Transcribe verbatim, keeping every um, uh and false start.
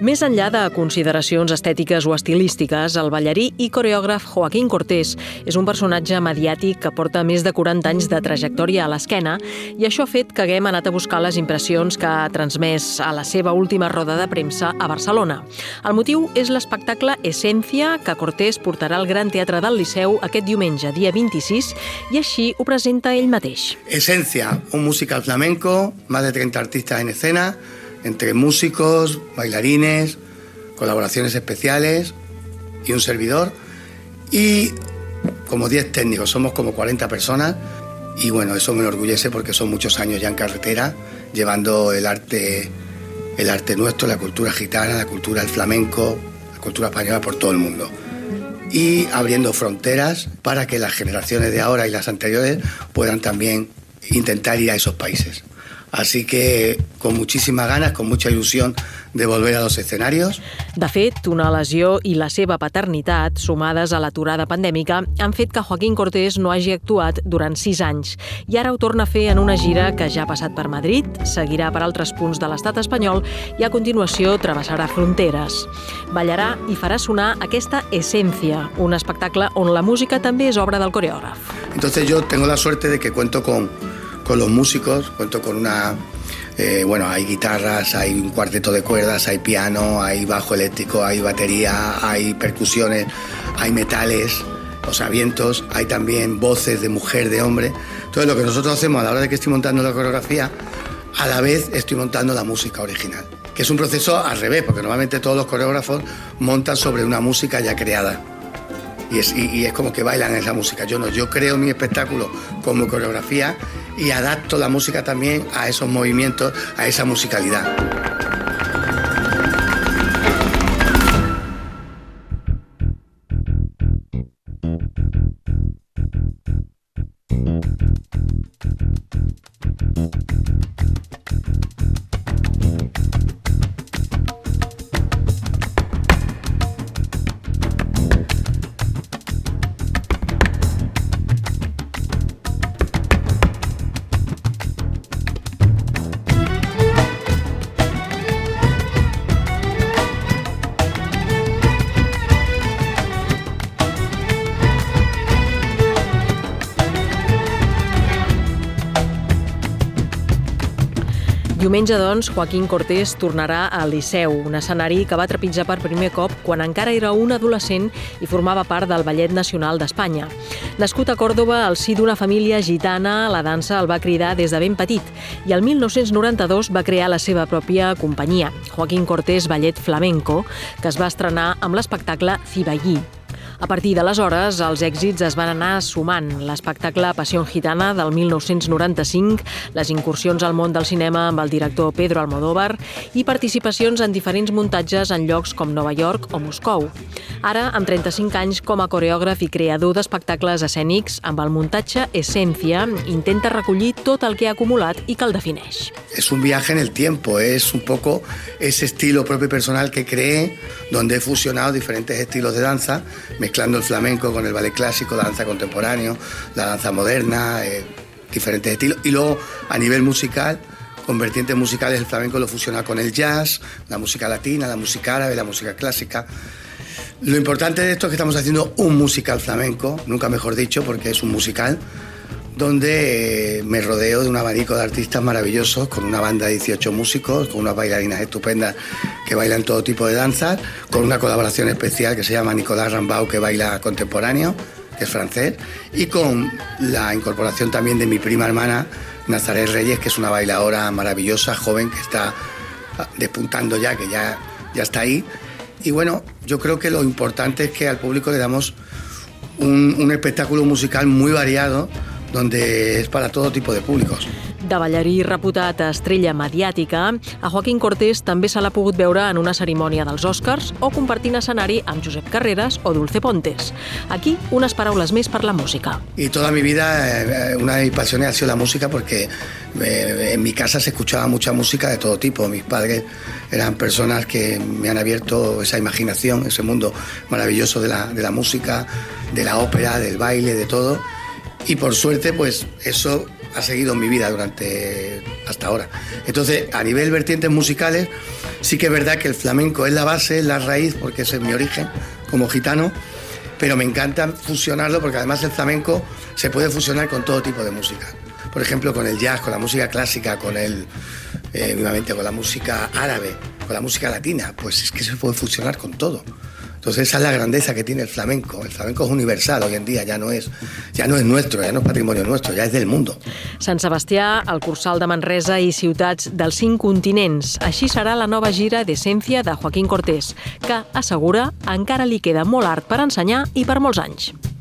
Més enllà de consideracions estètiques o estilístiques, el ballarí i coreògraf Joaquín Cortés és un personatge mediàtic que porta més de quaranta anys de trajectòria a l'esquena i això ha fet que haguem anat a buscar les impressions que ha transmès a la seva última roda de premsa a Barcelona. El motiu és l'espectacle Esencia, que Cortés portarà al Gran Teatre del Liceu aquest diumenge, dia vint-i-sis, i així ho presenta ell mateix. Esencia, un musical flamenco, más de treinta artistas en escena, entre músicos, bailarines, colaboraciones especiales y un servidor, y como diez técnicos, somos como cuarenta personas, y bueno, eso me enorgullece porque son muchos años ya en carretera, llevando el arte, el arte nuestro, la cultura gitana, la cultura del flamenco, la cultura española por todo el mundo, y abriendo fronteras para que las generaciones de ahora y las anteriores puedan también intentar ir a esos países. Así que con muchísimas ganas, con mucha ilusión de volver a los escenarios. De fet, una lesió i la seva paternitat, sumades a l'aturada pandèmica, han fet que Joaquín Cortés no hagi actuat durant sis anys i ara ho torna a fer en una gira que ja ha passat per Madrid, seguirà per altres punts de l'estat espanyol i a continuació travessarà fronteres. Ballarà i farà sonar aquesta Esencia, un espectacle on la música també és obra del coreògraf. Entonces yo tengo la suerte de que cuento con con los músicos, cuento con una... Eh, bueno, hay guitarras, hay un cuarteto de cuerdas, hay piano, hay bajo eléctrico, hay batería, hay percusiones, hay metales, o sea, vientos, hay también voces de mujer, de hombre. Entonces lo que nosotros hacemos a la hora de que estoy montando la coreografía, a la vez estoy montando la música original, que es un proceso al revés, porque normalmente todos los coreógrafos montan sobre una música ya creada. Y es, y, y es como que bailan esa música. Yo no, yo creo mi espectáculo como coreografía y adapto la música también a esos movimientos, a esa musicalidad. Diumenge, doncs, Joaquín Cortés tornarà al Liceu, un escenari que va trepitjar per primer cop quan encara era un adolescent i formava part del Ballet Nacional d'Espanya. Nascut a Còrdova al si d'una família gitana, la dansa el va cridar des de ben petit i el mil nou-cents noranta-dos va crear la seva pròpia companyia, Joaquín Cortés Ballet Flamenco, que es va estrenar amb l'espectacle Ciballí. A partir d'aleshores, els èxits es van anar sumant. L'espectacle Passió Gitana del mil nou-cents noranta-cinc, les incursions al món del cinema amb el director Pedro Almodóvar i participacions en diferents muntatges en llocs com Nova York o Moscou. Ara, amb trenta-cinc anys com a coreògraf i creador d'espectacles escènics, amb el muntatge Esencia, intenta recollir tot el que ha acumulat i que el defineix. Es un viaje en el tiempo, es un poco ese estilo propio personal que creé, donde he fusionado diferentes estilos de danza, mezclando el flamenco con el ballet clásico, la danza contemporánea, la danza moderna, eh, diferentes estilos. Y luego, a nivel musical, con vertientes musicales, el flamenco lo fusiona con el jazz, la música latina, la música árabe, la música clásica. Lo importante de esto es que estamos haciendo un musical flamenco, nunca mejor dicho, porque es un musical, donde me rodeo de un abanico de artistas maravillosos, con una banda de dieciocho músicos, con unas bailarinas estupendas que bailan todo tipo de danzas, con una colaboración especial que se llama Nicolas Rambau, que baila contemporáneo, que es francés, y con la incorporación también de mi prima hermana, Nazaret Reyes, que es una bailadora maravillosa, joven, que está despuntando ya, que ya, ya está ahí. Y bueno, yo creo que lo importante es que al público le damos un, un espectáculo musical muy variado, donde es para todo tipo de públicos. De ballarí reputat a estrella mediàtica, a Joaquín Cortés també se l'ha pogut veure en una cerimònia dels Oscars o compartint escenari amb Josep Carreras o Dulce Pontes. Aquí, unes paraules més per la música. Y toda mi vida, eh, una de mis pasiones ha sido la música porque eh, en mi casa se escuchaba mucha música de todo tipo. Mis padres eran personas que me han abierto esa imaginación, ese mundo maravilloso de la, de la música, de la ópera, del baile, de todo. Y por suerte, pues eso ha seguido en mi vida durante hasta ahora. Entonces, a nivel vertientes musicales, Sí que es verdad que el flamenco es la base, es la raíz, porque ese es mi origen como gitano, pero me encanta fusionarlo porque además el flamenco se puede fusionar con todo tipo de música. Por ejemplo, con el jazz, con la música clásica, con el, eh, vivamente, con la música árabe, con la música latina, pues es que se puede fusionar con todo. Entonces esa es la grandeza que tiene el flamenco. El flamenco es universal hoy en día, ya no es, ja no és nuestro, ja no és patrimonio nuestro, ja és del mundo. Sant Sebastià, el Cursal de Manresa i ciutats dels cinc continents. Així serà la nova gira d'Essència de Joaquín Cortés, que assegura encara li queda molt art per ensenyar i per molts anys.